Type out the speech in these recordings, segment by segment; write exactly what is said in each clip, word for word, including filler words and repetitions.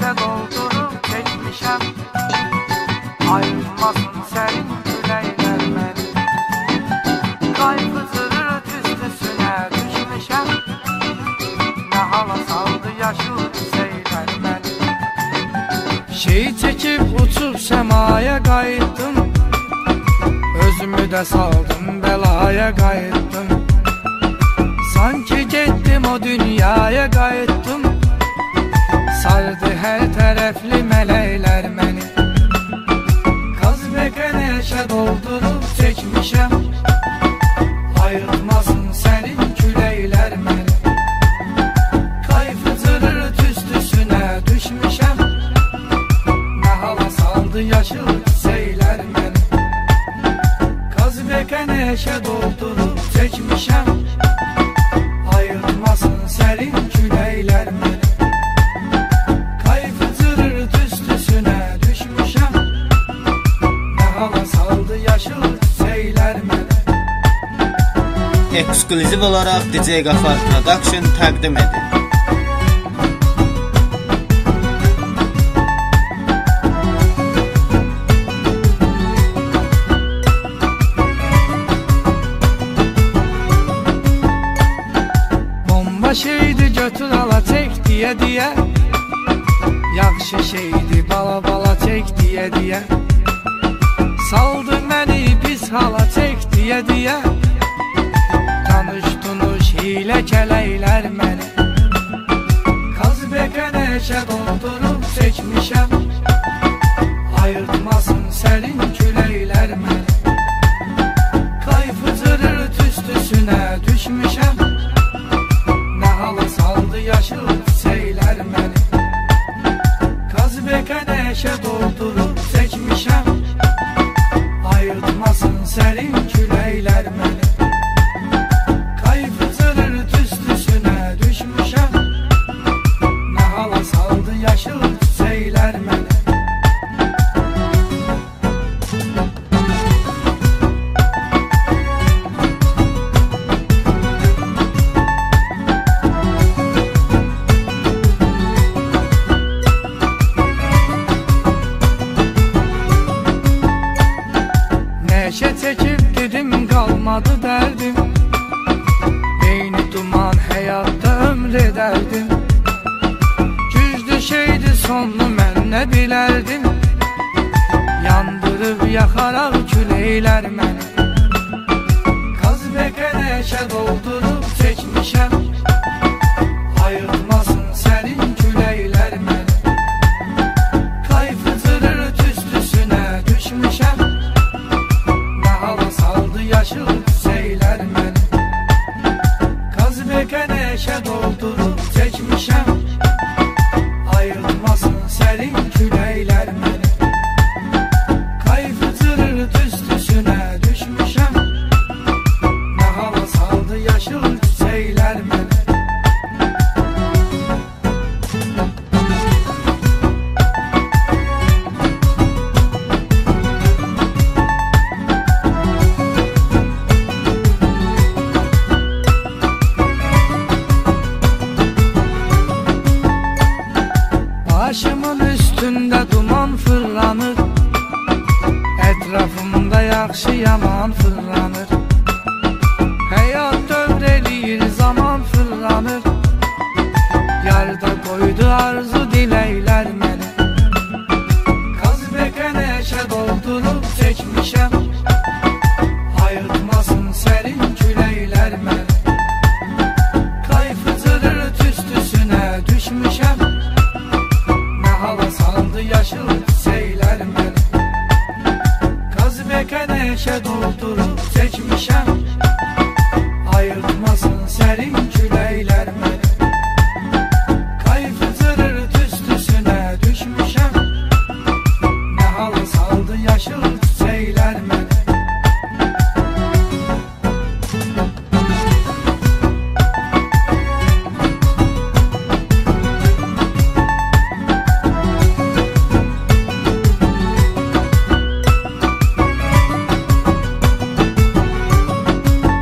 neşe doldurup çekmişem. Ayrılmasın senin küleyler beni. Kayfıtırır üstüsüne düşmüşem. Ne hala saldı yaşıl seyler beni. Şey çekip uçup semaya kayıttım. Özümü de saldım belaya kayıttım. Sanki gittim o dünyaya kayıttım. Sardı her taraflı melekler beni. Kaz beke neşe doldurup çekmişem. Ayrılmasın senin küleyler beni. Kayfıtırır üstüsüne düşmüşem. Ne hala saldı yaşıl seyler beni. Kaz beke neşe doldurup çekmişem. Ayrılmasın senin küleyler beni. Kayfıtırır üstüsüne düşmüşem. Ne hala saldı yaşıl seyler beni. Ekskluziv olaraq D J Qafar Production təqdim edir. Şeydi götür ala çek diye diye. Yaxşı şeydi bala bala çek diye diye. Saldı məni pis hala çek diye diye. Tanış tunuş hile keleyler məni. Kaz beke neşe doldurup çekmişem. Ayırtmasın senin küleyler məni. Kayfıtırır üstüsüne düşmüşem. Saldı yaşıl seyler beni. Kaz beke neşe doldurup çekmişem. Ayırtmasın senin küleyler beni. Kayfıtırır üstüsüne düşmüşem. Ne hala saldı yaşıl seyler beni. Neşe çekip dedim kalmadı derdim. Beyni duman hayatta ömrederdim. Güzdü şeydi sonlu mən ne bilerdim. Yandırıp yakarak küleyler beni. Kaz beke neşe doldurup çekmişem. Ayrılmasın senin küleyler beni. Kayfıtırır üstüsüne düşmüşem. Yaşıl seyler beni. Kaz beke neşe doldurup çekmişem. Ayrılmasın senin küleyler beni. Kayfıtırır üstüsüne düşmüşem. Ne hala saldı yaşıl seyler beni. Başımın üstünde duman fırlanır. Etrafımda yaxşı yaman fırlanır. Hayat dövreliyir zaman fırlanır. Yarda koydu arzu dileyler beni. Kaz beke neşe doldurup çekmişem. Ayırtmasın senin küleyler beni. Kayfıtırır üstüsüne düşmüşem. Saldı yaşıl seyler beni. Kaz beke neşe doldurup çekmişem. Ayırtmasın senin küleyler beni. Kayfıtırır üstüsüne düşmüşem. Ne hala saldı yaşıl seyler beni.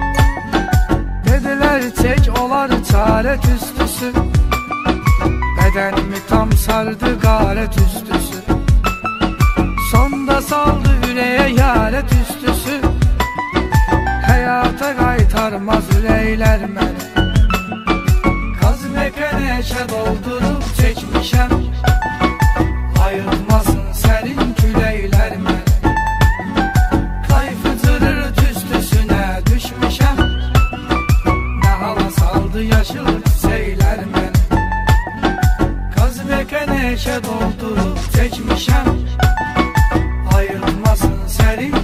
çare tüstüsü, Bedenimi tam sardı garet üstüsü, sonda saldı yüreğe yaret üstüsü. Hayata kaytarmaz üreyler məni. Kaz mekeneşe doldurup çekmişem, ayılmasın serin küleyler məni. Kayfıtırır tüstüsüne düşmüşem, ne hala saldı yaşıl çiçekler məni. Kaz mekeneşe doldurup çekmişem, ayılmasın serin